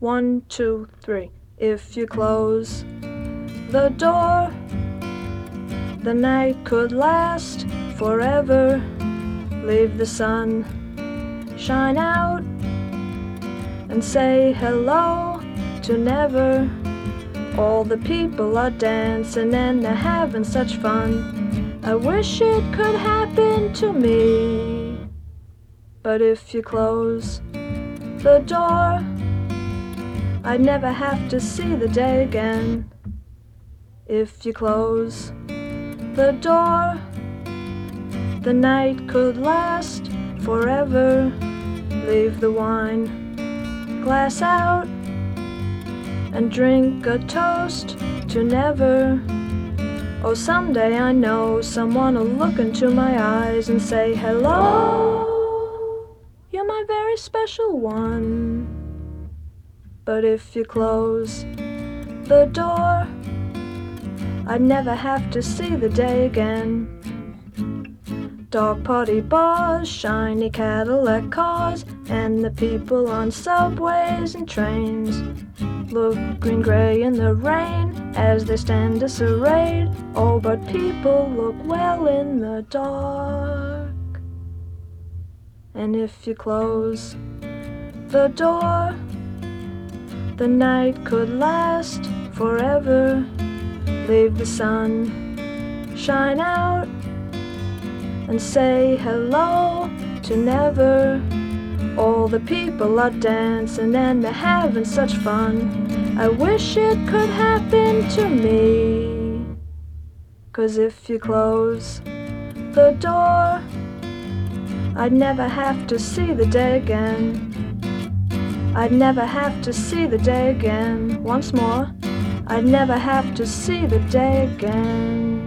1, 2, 3. If you close the door, the night could last forever. Leave the sun shine out and say hello to never. All the people are dancing and they're having such fun. I wish it could happen to me. But if you close the door, I'd never have to see the day again. If you close the door, the night could last forever. Leave the wine glass out and drink a toast to never. Oh, someday I know someone will look into my eyes and say, hello, you're my very special one. But if you close the door, I'd never have to see the day again. Dog party bars, shiny Cadillac cars, and the people on subways and trains look green-gray in the rain as they stand disarrayed. Oh, but people look well in the dark. And if you close the door, the night could last forever. Leave the sun shine out and say hello to never. All the people are dancing and they're having such fun. I wish it could happen to me. 'Cause if you close the door, I'd never have to see the day again. I'd never have to see the day again. Once more, I'd never have to see the day again.